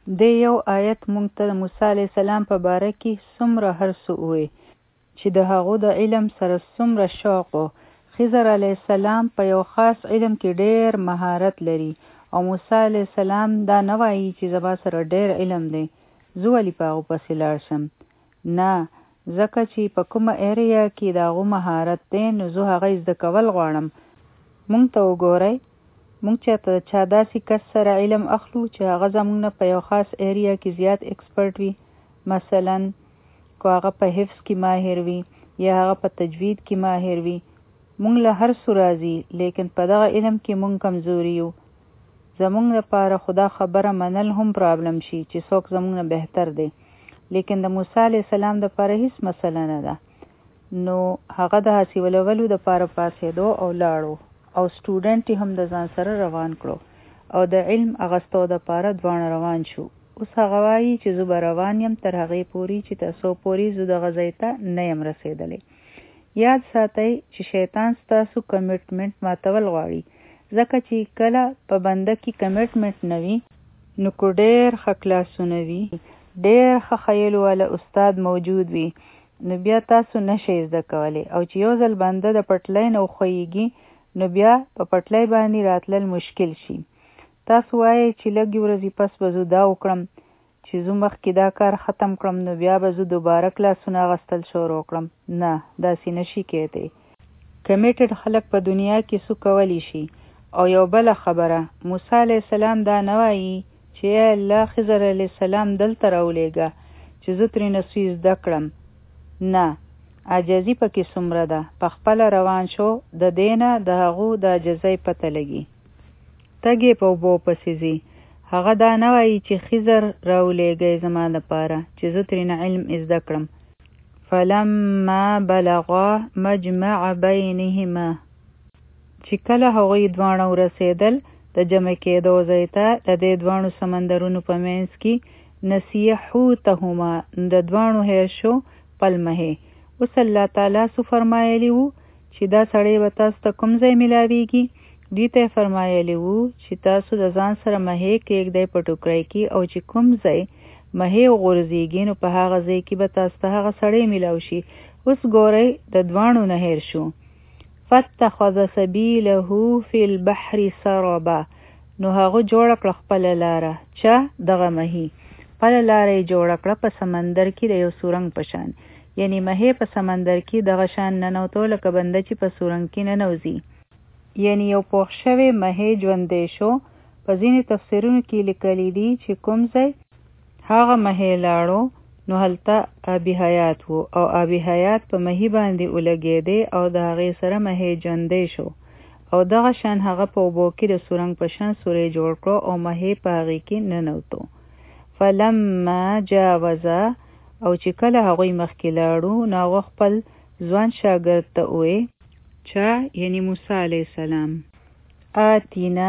د یو آیت مونږ ته د موسی علیه السلام په باره کې څومره هر څه ووی چې د هغو د علم سره څومره شوق و. خضر علیه السلام په یو خاص علم کې ډېر مهارت لري او موسی علیه السلام دا نه وایي چې زما سره ډېر علم دی، زه ولې په هغو پسې لاړ شم؟ نه، ځکه چې په کومه ایریا کې د هغو مهارت دی نو زه هغه زده کول غواړم. مونږ ته وګورئ، مونږ چې چا داسې کس سره علم اخلو چې هغه زمونږ نه په یو خاص ایریا کې زیات ایکسپرټ وي، مثلا که هغه په حفظ کې ماهر وي یا هغه په تجوید کې ماهر وي، مونږ له هر څه راځي، لیکن په دغه علم کې مونږ کمزوري یو. زمونږ لپاره خدا خبره منل هم پرابلم شي چې څوک زمونږ نه بهتر دی، لیکن د موسی علیه السلام دپاره هیڅ مسله نه ده. نو هغه د حاصلولو دپاره پاڅېدو او لاړو او سټوډنټ هم د ځان سره روان کړو او د علم اغستو دپاره دواړه روان شو. اوس هغه وایي چې زه به روان یم تر هغې پورې چې تر څو پورې زه دغه ځای ته نه یم رسېدلی. یاد ساتئ چې شیطان ستاسو کمیټمنټ ماتول غواړي، ځکه چې کله په بنده کې کمیټمنټ نه وي نو که ډېر ښه کلاسونه وي، ډېر ښه خیلو والا استاد موجود وي، نو بیا تاسو نشئ زده کولی. او چې یو ځل بنده د پټلۍ نه وښویږي نو بیا په پټلۍ باندې راتلل مشکل شي. تاسو وایئ چې لږې ورځې پس به زه دا وکړم چې زه مخکې دا کار ختم کړم نو بیا به زه دوباره کلاسونه اخیستل شروع کړم. نه، داسې نشي کېدی. کمیټډ خلک په دنیا کې څه کولی شي. او یو بله خبره، موسی علیه السلام دا نه وایي چې ای الله خضر علیه السلام دلته راولېږه چې زه ترېنه څه زده کړم. نه، عاجزي پکې څومره ده، په خپله روان شو، د دې نه د هغو د عاجزۍ پته لګي. تږی په اوبو پسې ځي. هغه دا نه وایي چې خضر راولېږئ زما دپاره چې زه ترېنه علم زده کړم. فلما بلغا مجمع بینهما، چې کله هغوی دواړه ورسېدل د جمع کېدو ځای ته د دې دواړو سمندرونو په منځ کې، نسیه حوتهما، د دواړو هیر شو پلمهې. اوس الله تعالی څه فرمایلی وو چې دا سړی به تاسو ته کوم ځای میلاویږي؟ دوی ته یې فرمایلی وو چې تاسو د ځان سره مهې کېږدئ په ټوکرۍ کې، او چې کوم ځای مهې وغورځېږي نو په هغه ځای کې به تاسو ته هغه سړی میلاو شي. اوس ګورئ د دواړو نه هیر شو. فاتخذ سبیله فی البحر سربا، نو هغه جوړه کړه خپله لاره، چا؟ دغه مهې خپله لاره یې جوړه کړه په سمندر کې د یو سورنګ په شان. یعنی مهې په سمندر کې دغه شان ننوتو لکه بنده چې په سورنګ کې ننوځي. یعنی یو پوخ شوی مهې ژوندی شو. په ځینې تفسیرونو کې لیکلی دي چې کوم ځای هغه مهې لاړو نو هلته آبي حیات و، او آبي حیات په مهې باندې ولګېدی او د هغې سره مهې ژوندی شو، او دغه شان هغه په اوبو کې د سورنګ په شان سوری جوړ کړو او مهې په هغې کې ننوتو. فلما جاوزا، او چې کله هغوی مخکې لاړو نو هغه خپل ځوان شاګرد ته ووی، چا؟ یعنی موسی علیه السلام، آتینا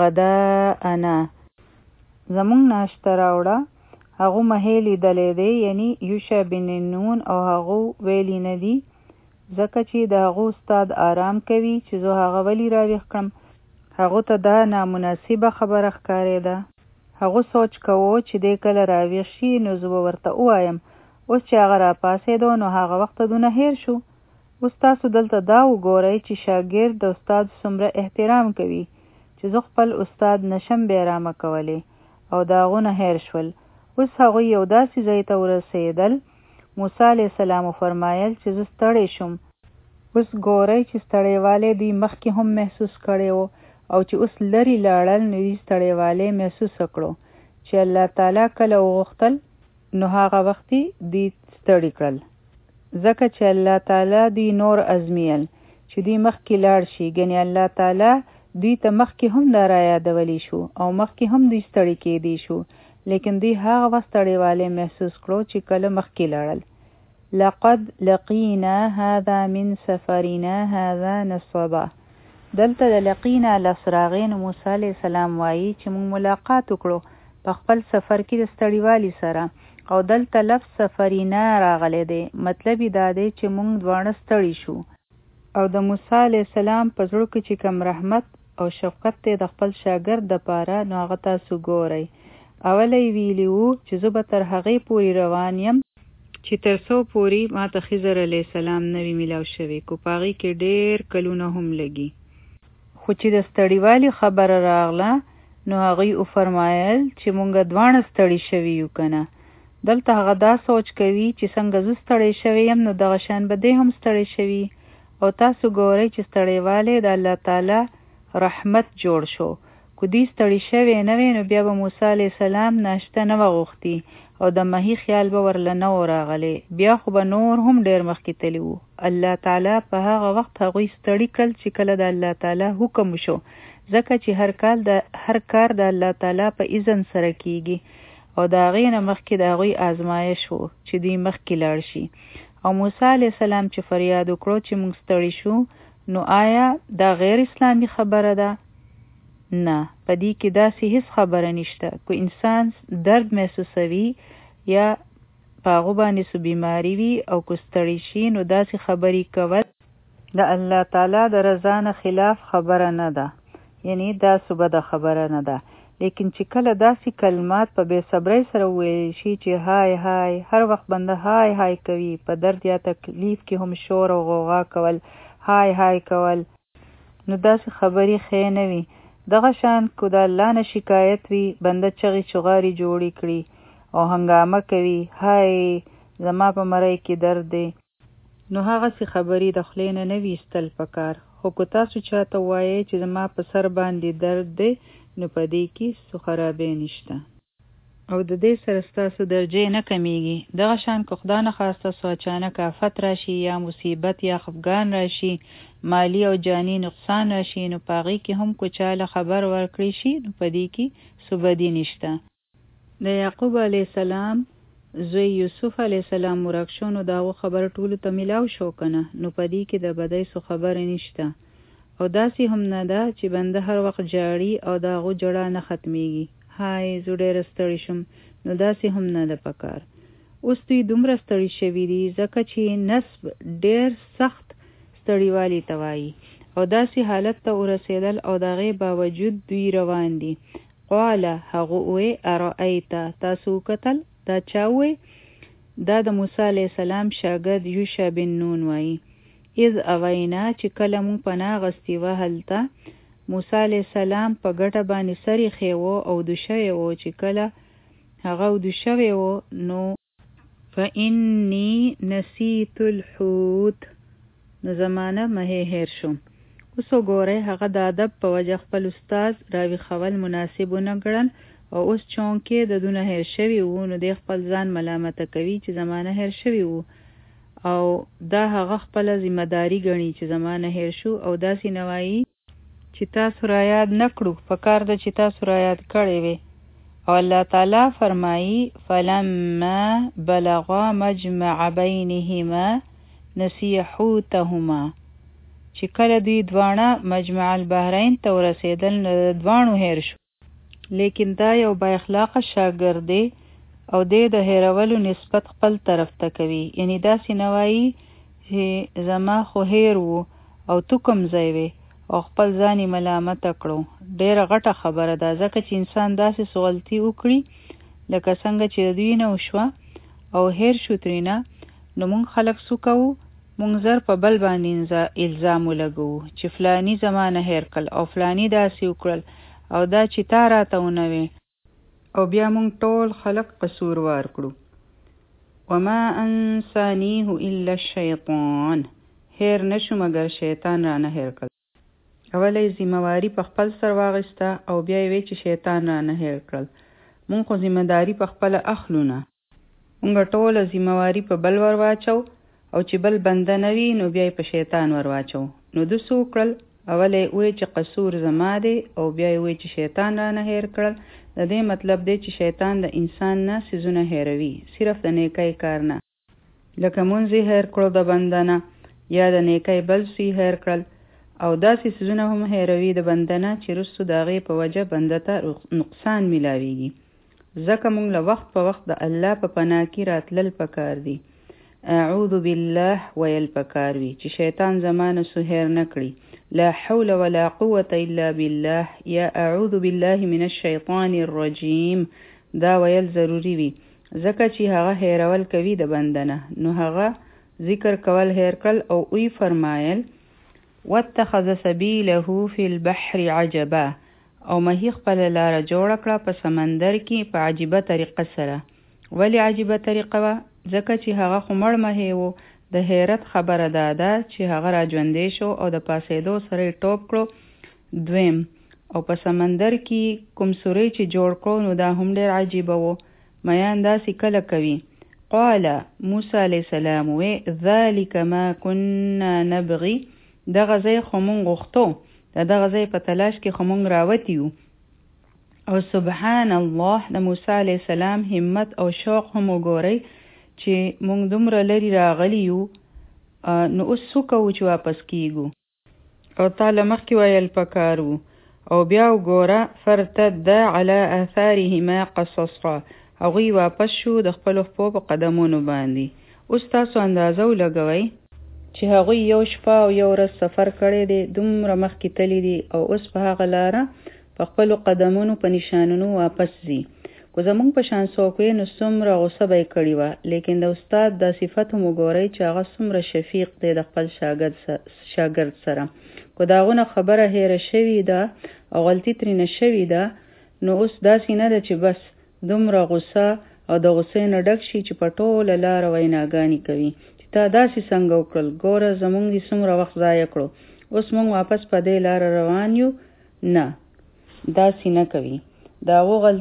غداءنا، زمونږ ناشته راوړه. هغو مهې لیدلی دی، یعنی یوشع بن نون، او هغو ویلی نه دي ځکه چې د هغو استاد آرام کوي چې زه هغه ولې راویښ کړم. هغو ته دا نامناسبه خبره ښکارېده. هغو سوچ کوو چې دی کله راویښ شي نو زه به ورته ووایم. اوس چې هغه راپاڅېدو نو هغه وخت دونه هیر شو. اوس تاسو دلته دا وګورئ چې شاګرد د استاد څومره احترام کوي چې زه خپل استاد نشم بېرامه کولی، او د هغو نه هیر شول. اوس هغوی یو داسې ځای ته ورسېدل. موسی علیه السلام وفرمایل چې زه ستړی شوم. اوس ګورئ چې ستړیوالی دوی مخکې هم محسوس کړی و، او چې اوس لرې لاړل نو دوی ستړیوالی محسوس کړو. چې الله تعالی کله وغوښتل نو هغه وخت دوی ستړي کړل، ځکه چې الله تعالی دوی نور ازمیل چې دوی مخکې لاړ شي. ګنې الله تعالی دوی ته مخکې هم دا را یادولی شو او مخکې هم دوی ستړي کېدی شو، لیکن دوی هغه وخت ستړیوالی محسوس کړو چې کله مخکې لاړل. لقد لقینا هذا من سفرنا هذا نصبا، دلته د لقینا لفظ راغی نو موسی علیه السلام وایي چې موږ ملاقات وکړو په خپل سفر کې د ستړیوالي سره، او دلته لفظ سفرینا راغلی دی. مطلب یې دا دی چې موږ دواړه ستړي شو. او د موسی علیه السلام په زړه کې چې کوم رحمت او شفقت دی د خپل شاګرد دپاره، نو هغه تاسو ګورئ. اولی ویلی وو چې زه به تر هغې پورې روان یم چې تر څو پورې ما ته خضر علیه السلام نه وي میلاو شوی، کو په هغې کې ډېر کلونه هم لګي. خو چې د ستړیوالي خبره راغله نو هغوی وفرمایل چې مونږ دواړه ستړي شوي یو که نه. دلته هغه دا سوچ کوي چې څنګه زه ستړی شوی یم نو دغه شان به دی هم ستړی شوي. او تاسو ګورئ چې ستړیوالی د الله تعالی رحمت جوړ شو. کو دوی ستړي شوی نه وی نو بیا به موسی علیه السلام ناشته نه وه غوښتي او د مهي خیال به ورله نه و راغلی، بیا خو به نور هم ډېر مخکې تلي وو. الله تعالی په هغه وخت هغوی ستړي کړل چې کله د الله تعالی حکم شو، ځکه چې هر کار د الله تعالی په اذن سره کیږي او د هغې نه مخکې د هغوی آزمایش و چې دوی مخکې لاړ شي. او موسی علیه السلام چې فریاد وکړو چې موږ ستړي شو، نو آیا دا غیر اسلامي خبره ده؟ نه، په دې کې داسې هیڅ خبره نشته. کو انسان درد محسوسوي یا په هغو باندې څه بیماري وي او کو ستړي شي نو داسې خبرې کول د الله تعالی د رضا نه خلاف خبره نه ده، یعنی دا څه بده خبره نه ده. لیکن چې کله داسې کلمات په بې صبرۍ سره وویل شي چې های های، هر وخت بنده های های کوي، په درد یا تکلیف کې هم شور او غوغا کول، های های کول، نو داسې خبرې ښې نه وي. دغه شان کو د الله نه شکایت وي، بنده چغې چغارې جوړې کړي او هنګامه کوي، های زما په مرۍ کې درد دی، نو هغسې خبرې د خولې نه وي ایستل پکار. خو که تاسو چاته ووایئ چې زما په سر باندې درد دی نو په دې کې څه خرابۍ نشته او د دې سره ستاسو درجې نه کمیږي. دغه شان که خدا نخواسته څه اچانک آفت راشي یا مصیبت یا خفګان راشي، مالی او جانی نقصان راشي، نو په هغې کې هم که چاله خبر ورکړی شي نو په دې کې څه بدي نشته. د یعقوب علیه السلام زوی یوسف علیه السلام ورک شو نو د هغو خبر ټولو ته میلاو شو که نه، نو په دې کې د بدۍ څه خبرې نشته. او داسې هم نه ده چې بنده هر وخت جاړي او د هغو جړا نه ختمیږي، های زه ډېره ستړی شم، نو داسې هم نه ده پکار. اوس دوی دومره ستړي شوي دي ځکه چې نصب ډېر سخت ستړیوالي ته وایي او داسې حالت ته ورسېدل او د هغې باوجود دوی روان دي. قاله هغه ووی ارأیت، تاسو وکتل؟ دا چا ووی؟ دا د موسی علیه السلام شاګرد یوشع بن نون وایي. اذ اوینا، چې کله مونږ پناه اخیستې وه هلته، موسی علیه السلام په ګټه باندې سر ایښی و او اودو شوی و. چې کله هغه اودو شوی و نو فإني نسیت الحوت، نو زمانه مهی هیر شو. اوس وګورئ هغه د ادب په وجه خپل استاد راویښول مناسب ونه ګڼل او اوس چونکې د دونه هیر شوي وو نو دی خپل ځان ملامته کوي چې زمانه هیر شوي وو او دا هغه خپله ذمهداري ګڼي چې زمانه هیر شو او داسې نه وایي چې تاسو را یاد نه کړو، پکار ده چې تاسو را یاد کړی وي. او الله تعالی فرمایي فلما بلغا مجمع بینهما نسی حوتهما، چې کله دوی دواړه مجمع البحرین ته ورسېدل نو د دواړو هیر شو. لیکن دا یو با اخلاقه شاګرد دی او دی د هیرولو نسبت خپل طرف ته کوي، یعنی داسې نه وایي چې زما خو هیر وو او تو کوم ځای وې او خپل ځان یې ملامته کړو. ډېره غټه خبره ده، ځکه چې انسان داسې څه غلطي وکړي لکه څنګه چې د دوی نه وشوه او هیر شو ترېنه، نو مونږ خلک څه کوو؟ مونږ زر په بل باندې الزام ولګوو چې فلانی زمانه هیر کړل او فلانی داسې وکړل او دا چې تا راته ونه وې، او بیا مونږ ټول خلق قصوروار کړو. وما انسانیه الا الشیطان، هیر نشو مگر شیطان رانه هیر کړل. اولی ذمہواری په خپل سر واغسته او بیا یې وی چې شیطان رانه هیر کړل. مونږ خو ذمہداري په خپل اخلو نه، مونږ ټوله ذمہواری په بل ور واچو او چې بل بنده نه وي نو بیا یې په شیطان ور واچو. نو ده څه وکړل؟ اولی یې وی چې قصور زما دی او بیا یې وی چې شیطان رانه هیر کړل. د دې مطلب دی چې شیطان د انسان نه څیزونه هیروي، صرف د نیکۍ کار نه، لکه مونځ یې هیر کړو د بنده نه یا د نیکۍ بل څه یې هیر کړل او داسې څیزونه هم هیروي د بنده نه چې وروستو د هغې په وجه بنده ته نقصان میلاویږي. ځکه مونږ له وخت په وخت د الله په پناه کې راتلل پکار دي، اعوذ بالله ویل پکار وي چې شیطان زمانه څه هیر نه کړي. لا حول ولا قوة الا بالله یا اعوذ بالله من الشیطان الرجیم دا ویل ضروری وي ځکه چې هغه هیرول کوي د بندنه. نو هغه ذکر کول هیر کړل او وی فرمایل واتخذ سبیله فی البحر عجبا او مهی خپل لاره جوړه کړه په سمندر کې په عجیبه طریقه سره. ولی عجیبه طریقه وه؟ ځکه چې هغه خو مړ مهی و. د حیرت خبره ده چې هغه را ژوندی شو او د پاسېدو سره یې ټوپ کړو. دویم او په سمندر کې کوم سوری چې جوړ کړو نو دا هم ډېر عجیبه و. میان داسې کله کوي. قال موسی علیه السلام وی ذلک ما کنا نبغي دغه ځای خو مونږ غوښتو دغه ځای په تلاش کې خو مونږ راوتي یو. او سبحان الله د موسی علیه السلام همت او شوق هم وګورئ چې مونږ دومره لري راغلی یو نو اوس څه کوو چې واپس کیږو. او تعالی مخکې ویل پکار وو. او بیا وګوره فرتد علی آثارهما قصصا هغوی واپس شو د خپلو پښو په قدمونو باندې. اوس تاسو اندازه ولګوئ چې هغوی یو شپه او یو ورځ سفر کړی دی دومره مخکې تللی دی او اوس په هغه لاره په خپلو قدمونو په نشانونو واپس ځي. کو زمونږ په شان څوک وی نو څومره غصه به یې کړې وه. لیکن د استاد دا صفت هم وګورئ چې هغه څومره شفیق دی د خپل شاګرد سره. کو د هغونه خبره هیره شوې ده او غلطي ترېنه شوې ده نو اوس داسې نه ده چې بس دومره غصه او د غصې نه ډک شي چې په ټوله لاره ویناګانې کوي چې تا داسې څنګه وکړل ګوره زمونږ دې څومره وخت ضایع کړو اوس مونږ واپس په دې لاره روان یو. نه داسې نه کوي. د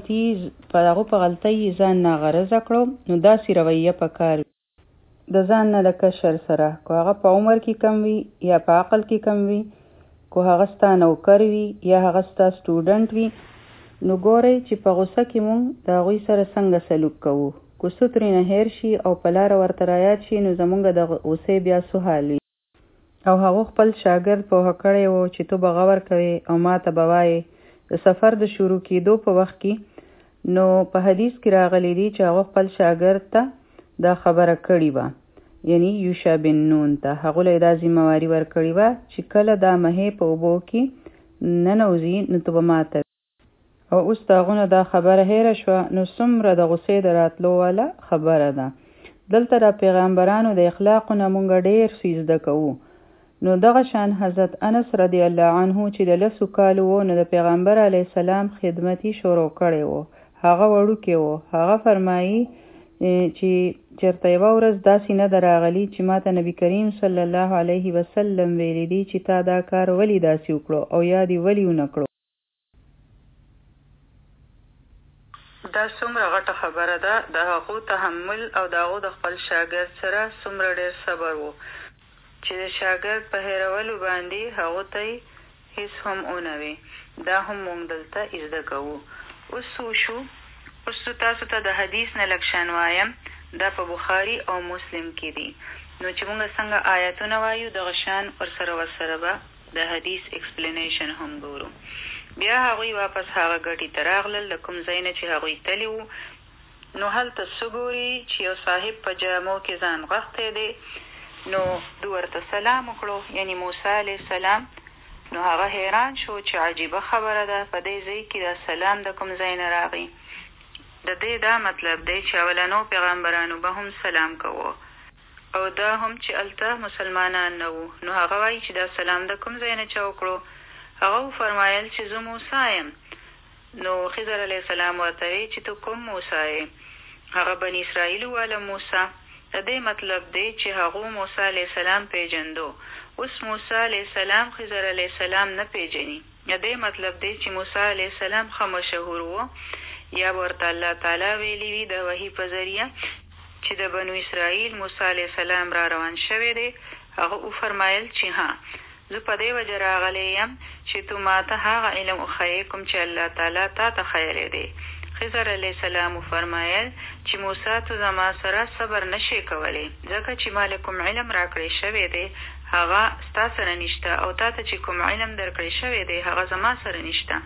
هغو په غلطۍ ځان ناغرضه کړو نو داسې رویه پکار وي د ځان نه د کشر سره. کو هغه په عمر کې کم وي یا په عقل کې کم وي، کو هغه ستا نوکر وي یا هغه ستا سټوډنټ وي، نو ګورئ چې په غوسه کې مونږ د هغوی سره څنګه سلوک کوو. کو څه ترېنه هیر شي او په لاره ورته رایاد شي نو زمونږ د غوسې بیا څه حال وي. او هغو خپل شاګرد پوهه کړی و چې تو به غور کوې او ما ته به وایې. د سفر د شروع کېدو په وخت کې نو په حدیث کې راغلی دی چې هغه خپل شاګرد ته دا خبره کړې وه، یعنی یوشع بن نون ته هغو له دا ذمهواري ورکړې وه چې کله دا مهې په اوبو کې ننوځي نو ته به ماته. او اوس د هغونه دا خبره هیره شوه نو څومره د غصې د راتلو والا خبره ده. دلته د پیغمبرانو د اخلاقو نه مونږ ډېر څه زده کوو. نو دغه شان حضرت انس رضی الله عنه چې د 10 کالو و نو د پیغمبر علیه السلام خدمتي شروع کړی و. هغه وړوکی و. هغه فرمایي چې چېرته یوه ورځ داسې نه ده راغلي چې ما ته نبي کریم صلی الله علیه وسلم ویلی دی چې تا دا کار ولې داسې وکړو او یا دې ولې ونه کړو. دا څومره غټه خبره ده. د هغو تحمل او د هغو د خپل شاګرد سره څومره ډېر صبر و چې د شاګرد په هیرولو باندې هغو ته هیڅ هم ونه وي. دا هم مونږ دلته زده کوو. اوس وشو اوس تاسو ته د حدیث نه لږ شان وایم. دا په بخاري او مسلم کې دي. نو چې مونږ څنګه آیتونه وایو دغه شان ورسره به د حدیث ایکسپلینیشن هم ګورو. بیا هغوی واپس هغه ګټې ته راغلل د کوم ځای نه چې هغوی تلي وو. نو هلته څه ګوري چې یو صاحب په جامو کې ځان غښتی دی. نو دو ورته سلام وکړو، یعنی موسی علیه السلام. نو هغه حیران شو چې عجیبه خبره ده په دې ځای کې دا سلام د کوم ځای نه راغی. د دې دا مطلب دی چې اولنو پیغمبرانو به هم سلام کوو او دا هم چې هلته مسلمانان نه وو. نو هغه وایي چې دا سلام د کوم ځای نه چا وکړو. هغه فرمایل چې زه موسی یم. نو خضر علیه السلام ورته وی چې تو کوم موسی یې؟ هغه بني اسرائیل والا موسی. د دې مطلب دی چې هغو موسی علیه السلام پیژندو. اوس موسی علیه السلام خضر علیه السلام نه پیژني. د دې مطلب دی چې موسی علیه السلام ښه مشهور و یا به ورته الله تعالی ویلي وي د وحي په ذریعه چې د بنو اسرائیل موسی علیه السلام را روان شوی دی. هغه وفرمایل چې ها زه په دې وجه راغلی یم چې تو ما ته هغه علم وښیې کوم چې الله تعالی تا ته ښیلی دی. خضر علیه السلام وفرمایل چې موسی ته زما سره صبر نشي کولی ځکه چې ما له کوم علم راکړی شوی دی هغه ستا سره نشته او تا ته چې کوم علم درکړی شوی دی هغه زما سره نشته.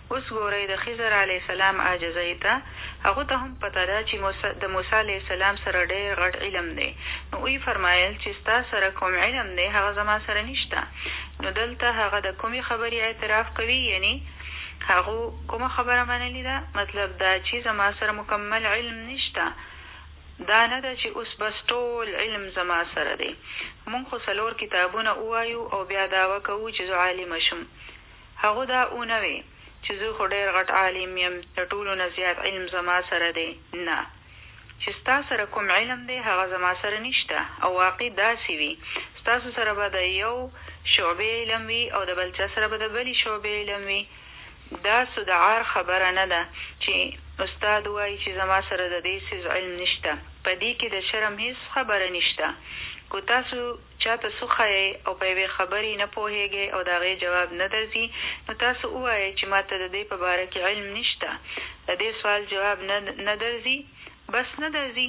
اوس ګورئ د خضر علیه السلام عاجزۍ ته هغو ته هم پته ده چې د موسی علیه السلام سره ډېر غټ علم دی. نو ویې فرمایل چې ستا سره کوم علم دی هغه زما سره نشته. نو دلته هغه د کومې خبرې اعتراف کوي، یعنی هغو کومه خبره منلې ده؟ مطلب دا چې زما سره مکمل علم نشته. دا نه ده چې اوس بس ټول علم زما سره دی. مونږ خو 4 کتابونه ووایو او بیا دعوه کوو چې زه عالمه شم. هغو دا اونه وی چې زه خو ډېر غټ عالم یم، د ټولو نه زیات علم زما سره دی. نه، چې ستا سره کوم علم دی هغه زما سره نشته. او واقع داسې وي ستاسو سره به د یو شعبې علم وي او د بل چا سره به د بلې شعبې علم وي. دا د عار خبره نه ده چې استاد وایي چې زما سره د دې څیز علم نشته. په دې کې د شرم هېڅ خبره نشته. که تاسو چاته څه ښایئ او په یوې خبرې نه پوهېږئ او د هغې جواب نه درځي، نو تاسو ووایئ چې ما ته د دې په باره کې علم نشته، د دې سوال جواب نه درځي، بس نه درځي.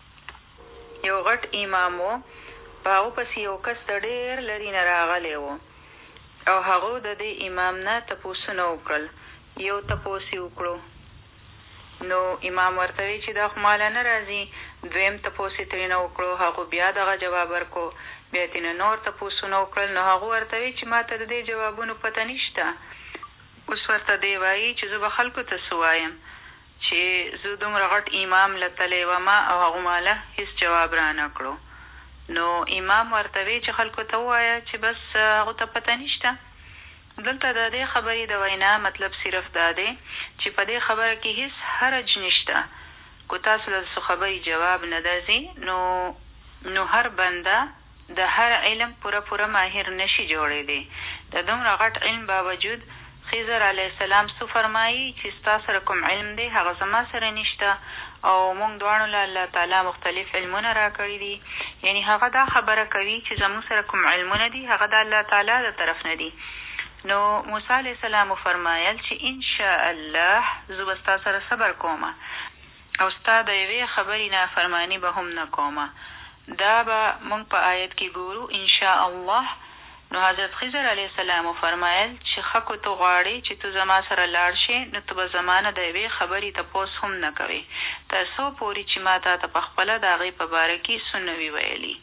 یو غټ امام و، په هغو پسې یو کس د ډېر لرې نه راغلی و او هغو د دې امام نه تپوسونه وکړل. یو تپوس یې وکړو، نو امام ورته وی چې دا خو ماله نه راځي. دویم تپوس یې ترېنه وکړو، هغو بیا دغه جواب ورکړو. بیا ترېنه نور تپوسونه وکړل، نو هغو ورته وی چې ما ته د دې جوابونو پته نشته. اوس ورته دی وایي چې زه به خلکو ته څه وایم چې زه دومره غټ امام له تلی ومه او هغو ماله هېڅ جواب را نه کړو. نو امام ورته وی چې خلکو ته ووایه چې بس هغو ته پته نشته. دلته د دې خبرې د وینا مطلب صرف دا دی چې په دې خبره کې هېڅ حرج نشته. که تاسو له څه خبرې جواب نه درځي نو هر بنده د هر علم پوره ماهر نشي جوړېدی. د دومره غټ علم باوجود خضر علیه السلام څه فرمایي چې ستا سره کوم علم دی هغه زما سره نشته او موږ دواړو له الله تعالی مختلف علمونه را کړي دي. یعنی هغه دا خبره کوي چې زموږ سره کوم علمونه دي هغه د الله تعالی د طرف نه دي. نو موسی علیه السلام فرمایل چې انشاء الله زه به ستا سره صبر کومه او ستا د یوې خبرې نافرماني به هم نه کومه. دا به موږ په آیت کې ګورو انشاء الله. نو حضرت خضر علیه السلام فرمایل چې ښه که ته غواړې چې ته زما سره لاړ شې نو ته به زما نه د یوې خبرې تپوس هم نه کوې تر څو پورې چې ما تا ته پخپله د هغې په باره کې څه نه وي ویلي.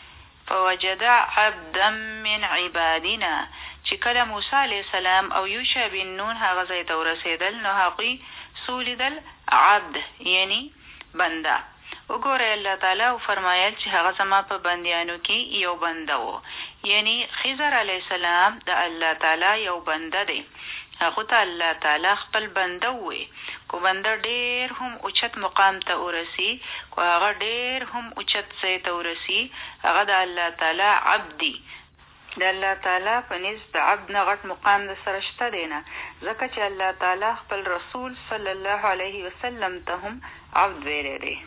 فوجد عبدا من عبادنا، چې کله موسی علیه السلام او یوشع بن نون هغه ځای ته ورسېدل نو هغوی څه ولیدل؟ عبد یعنی بنده. وګورئ الله تعالی فرمایل چې هغه زما په بندیانو کې یو بنده و. یعنی خضر علیه السلام د الله تعالی یو بنده دی. هغو ته الله تعالی خپل بنده ووی. که بنده ډېر هم اوچت مقام ته ورسي، که هغه ډېر هم اوچت ځای ته ورسي، هغه د الله تعالی عبد دی. د الله تعالی په نزد د عبد نه غټ مقام د سره شته دی نه، ځکه چې الله تعالی خپل رسول صلی الله علیه وسلم ته هم عبد ویلی دی.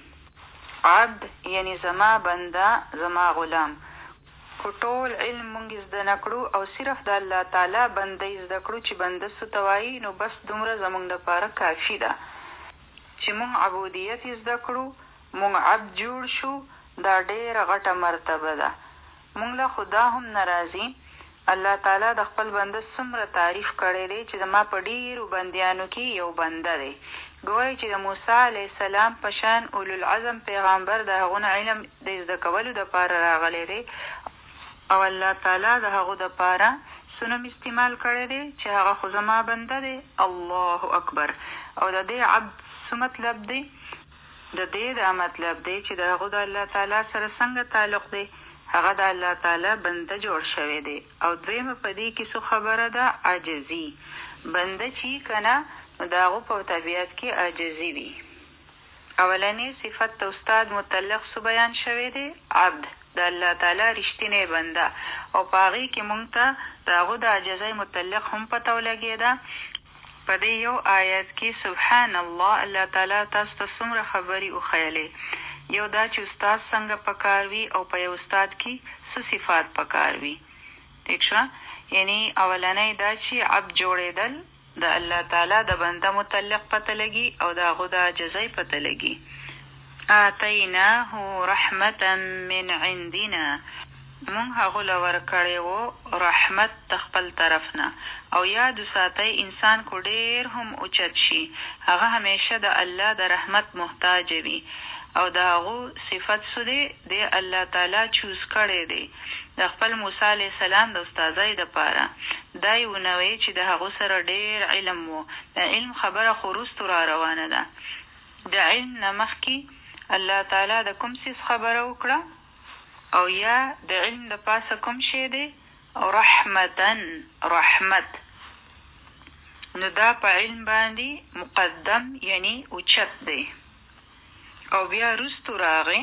عبد یعنی زما بنده، زما غلام. خو ټول علم مونږ زده نه کړو او صرف د الله تعالی بنده زده کړو چې بنده څه ته وایي، نو بس دومره زمونږ دپاره کافي ده چې مونږ عبودیت زده کړو، مونږ عبد جوړ شو. دا ډېره غټه مرتبه ده. مونږ له خدا هم ناراضي. الله تعالی د خپل بنده څومره تعریف کړی دی چې زما په ډېرو بندیانو کې یو بنده دی. ګورئ چې د موسی علیه السلام په شان اولوالعزم پیغمبر د هغو نه علم د زده کولو دپاره راغلی دی او الله تعالی د هغو دپاره څه نوم استعمال کړی دی چې هغه خو زما بنده دی. الله اکبر. او د دې عبد څه مطلب دی؟ د دې دا مطلب دی چې د هغو د الله تعالی سره څنګه تعلق دی، هغه د الله تعالی بنده جوړ شوی دی. او دویمه په دې کې څه خبره ده؟ عاجزي. بنده چې که نه نو د هغو په طبیعت کې عاجزي وي. اولنی صفت د استاد مطلق څه بیان شوی دی؟ عبد، د الله تعالی رښتینی بنده. او په هغې کې مونږ ته د هغو د عاجزۍ مطلق هم پته ولګېده. په دې یو آیت کې سبحان الله الله تعالی تاسو ته څومره خبرې وښیلې. یو دا چې استاد څنګه پکار وي او په یو استاد کې څه صفات پکار وي. ٹھیک شوه؟ یعنی اولنی دا چې عبد جوړېدل د الله تعالی د بنده متعلق پته لګي او د هغو د عاجزۍ پته لګي. آتیناه رحمة من عندنا، مونږ هغو له ورکړی وو رحمت د خپل طرف نه. او یاد وساتئ انسان کو ډېر هم اوچت شي هغه همیشه د الله د رحمت محتاج وي او د هغو صفت څه دی د الله تعالی چوز کړی دی د خپل موسی علیه السلام د استاذۍ دپاره. دا یې ونوی چې د هغو سره ډېر علم و. د علم خبره خو وروستو را روانه ده. د علم نه مخکې الله تعالی د کوم څیز خبره وکړه او یا د علم د پاسه کوم شی دی رحمتن رحمت. نو دا په علم باندې مقدم یعنی اوچت دی او بیا وروستو راغی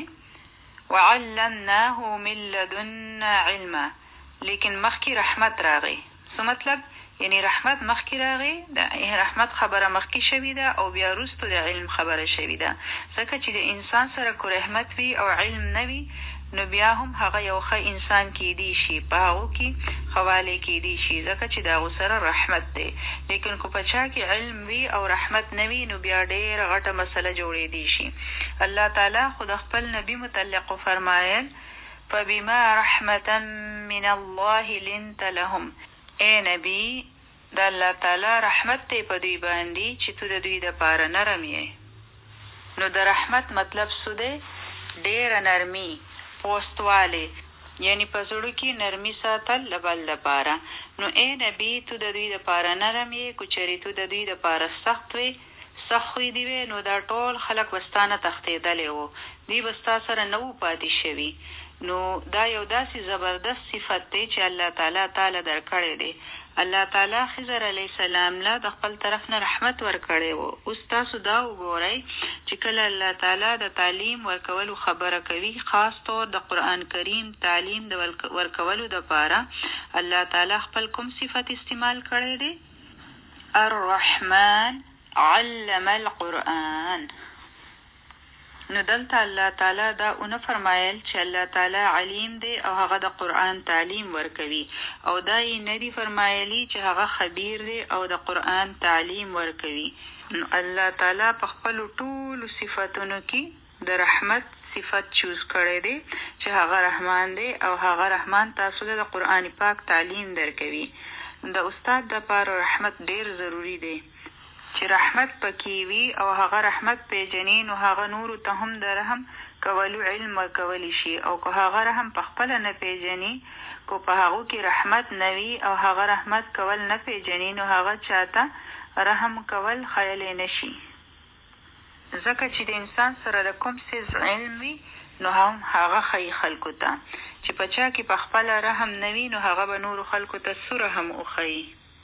وعلمناه من لدنا علما. لیکن مخکې رحمت راغی. څه مطلب؟ یعنی رحمت مخکې راغی، د رحمت خبره مخکې شوې ده او بیا وروستو د علم خبره شوې ده. ځکه چې د انسان سره کو رحمت وي او علم نه وي نو بیا هم هغه یو ښه انسان کیدی شي، په هغو کې خوالی کیدی شي ځکه چې د هغو سره رحمت دی. لیکن که په چا کې علم وي او رحمت نه وي نو بیا ډېره غټه مسله جوړېدی شي. الله تعالی خو د خپل نبي متعلق فرمایل فبما رحمة من الله لنت لهم. ای نبی د الله تعالی رحمت دی په دوی باندې چې تو د دوی دپاره نرم یې. نو د رحمت مطلب څه دی؟ ډېره نرمي، پوستوالی، یعنی په زړه کې نرمي ساتل له بل دپاره. نو ای نبی تو د دوی دپاره نرم یې. که چېرې تو د دوی دپاره سخت وې، سخت خوی دی وې نو دا ټول خلک به ستا نه تښتېدلی وو، دوی به ستا سره نه وو پاتې شوي. نو دا یو داسې زبردست صفت دی چې الله تعالی تعالی درکړی دی. الله تعالی خضر علیه السلام له د خپل طرف نه رحمت ورکړی و. اوس تاسو دا وګورئ چې کله الله تعالی د تعلیم ورکولو خبره کوي، خاص طور د قرآن کریم تعلیم د ورکولو دپاره الله تعالی خپل کوم صفت استعمال کړی دی؟ الرحمن علم القرآن. نو دلته الله تعالی دا اونه فرمایل چې الله تعالی علیم دی او هغه د قرآن تعلیم ورکوي، او دا یې نه دي فرمایلی چې هغه خبیر دی او د قرآن تعلیم ورکوي. نو الله تعالی په خپلو ټولو صفتونو کې د رحمت صفت چوز کړی دی چې هغه رحمان دی او هغه رحمان تاسو د قرآن پاک تعلیم درکوي. د استاد دپاره رحمت ډیر ضروری دی چې رحمت پکې وي او هغه رحمت پیژني نو هغه نورو ته هم د رحم کولو علم ورکولی شي. او که هغه رحم په خپله نه پیژني، که په هغو کې رحمت نه وي او هغه رحمت کول نه پیژني نو هغه چاته رحم کول خیلی نشي. ځکه چې د انسان سره د کوم څیز علم وي نو هم هغه ښایي خلکو ته، چې په چا کې په خپله رحم نه وي نو هغه به نورو خلکو ته څه رحم وښایي.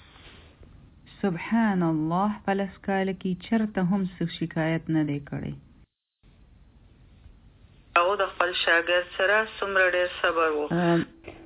سبحان الله، په لس کاله کې چېرته هم څه شکایت نه دی کړی. هغو د خپل شاګرد سره څومره ډېر صبر و.